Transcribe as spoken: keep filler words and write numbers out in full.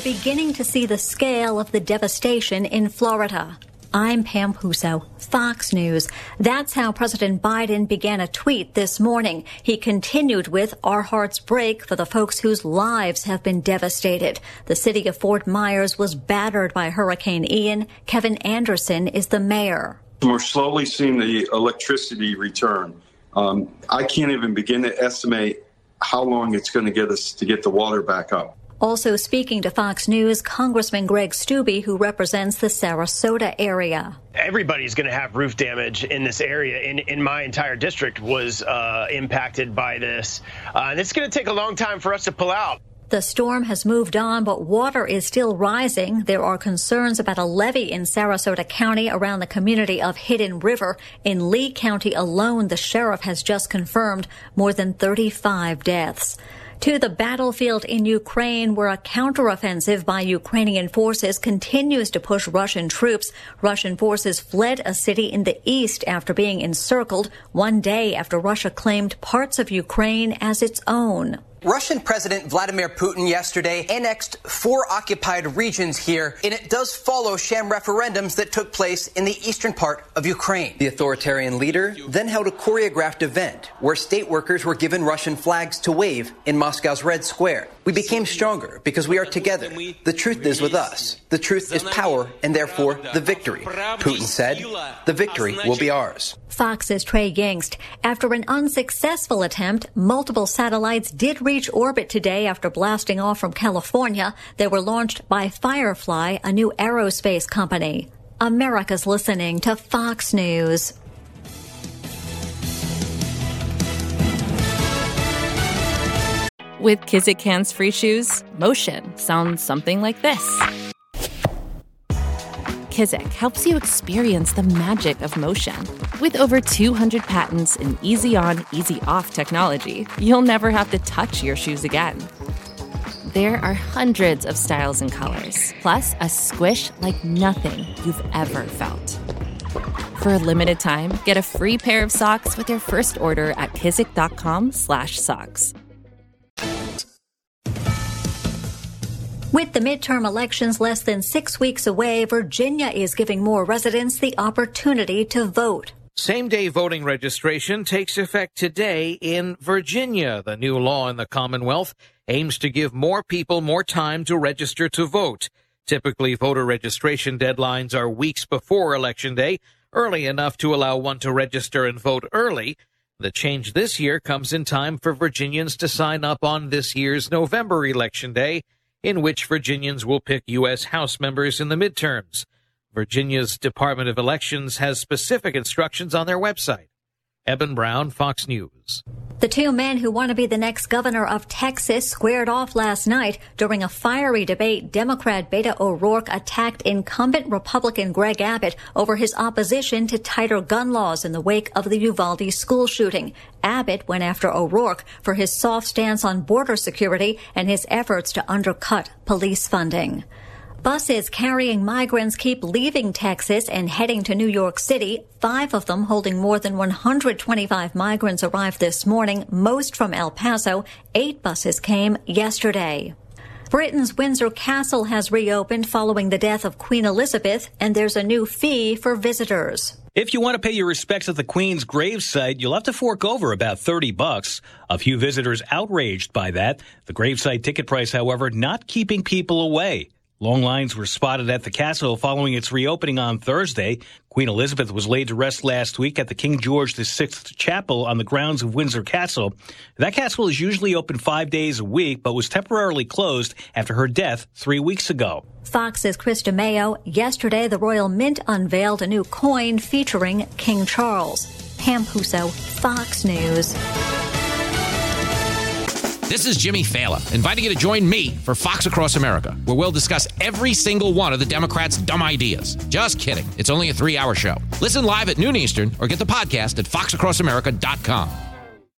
beginning to see the scale of the devastation in Florida. I'm Pam Puso, Fox News. That's how President Biden began a tweet this morning. He continued with, "Our hearts break for the folks whose lives have been devastated." The city of Fort Myers was battered by Hurricane Ian. Kevin Anderson is the mayor. We're slowly seeing the electricity return. Um, I can't even begin to estimate how long it's going to get us to get the water back up. Also speaking to Fox News, Congressman Greg Steube, who represents the Sarasota area. Everybody's going to have roof damage in this area. In, in my entire district was uh, impacted by this. Uh, and it's going to take a long time for us to pull out. The storm has moved on, but water is still rising. There are concerns about a levee in Sarasota County around the community of Hidden River. In Lee County alone, the sheriff has just confirmed more than thirty-five deaths. To the battlefield in Ukraine, where a counteroffensive by Ukrainian forces continues to push Russian troops. Russian forces fled a city in the east after being encircled one day after Russia claimed parts of Ukraine as its own. Russian President Vladimir Putin yesterday annexed four occupied regions here, and it does follow sham referendums that took place in the eastern part of Ukraine. The authoritarian leader then held a choreographed event where state workers were given Russian flags to wave in Moscow's Red Square. We became stronger because we are together. The truth is with us. The truth is power and therefore the victory. Putin said, the victory will be ours. Fox's Trey Yingst. After an unsuccessful attempt, multiple satellites did reach orbit today after blasting off from California. They were launched by Firefly, a new aerospace company. America's listening to Fox News. With Kizik hands-free shoes, motion sounds something like this. Kizik helps you experience the magic of motion. With over two hundred patents and easy-on, easy-off technology, you'll never have to touch your shoes again. There are hundreds of styles and colors, plus a squish like nothing you've ever felt. For a limited time, get a free pair of socks with your first order at kizik.com slash socks. With the midterm elections less than six weeks away, Virginia is giving more residents the opportunity to vote. Same-day voting registration takes effect today in Virginia. The new law in the Commonwealth aims to give more people more time to register to vote. Typically, voter registration deadlines are weeks before Election Day, early enough to allow one to register and vote early. The change this year comes in time for Virginians to sign up on this year's November Election Day, in which Virginians will pick U S House members in the midterms. Virginia's Department of Elections has specific instructions on their website. Eben Brown, Fox News. The two men who want to be the next governor of Texas squared off last night. During a fiery debate, Democrat Beto O'Rourke attacked incumbent Republican Greg Abbott over his opposition to tighter gun laws in the wake of the Uvalde school shooting. Abbott went after O'Rourke for his soft stance on border security and his efforts to undercut police funding. Buses carrying migrants keep leaving Texas and heading to New York City. Five of them holding more than one hundred twenty-five migrants arrived this morning, most from El Paso. Eight buses came yesterday. Britain's Windsor Castle has reopened following the death of Queen Elizabeth, and there's a new fee for visitors. If you want to pay your respects at the Queen's gravesite, you'll have to fork over about thirty bucks. A few visitors outraged by that. The gravesite ticket price, however, not keeping people away. Long lines were spotted at the castle following its reopening on Thursday. Queen Elizabeth was laid to rest last week at the King George the Sixth Chapel on the grounds of Windsor Castle. That castle is usually open five days a week, but was temporarily closed after her death three weeks ago. Fox's Chris DeMeo. Yesterday, the Royal Mint unveiled a new coin featuring King Charles. Pam Puso, Fox News. This is Jimmy Fallon, inviting you to join me for Fox Across America, where we'll discuss every single one of the Democrats' dumb ideas. Just kidding. It's only a three-hour show. Listen live at noon Eastern or get the podcast at fox across america dot com.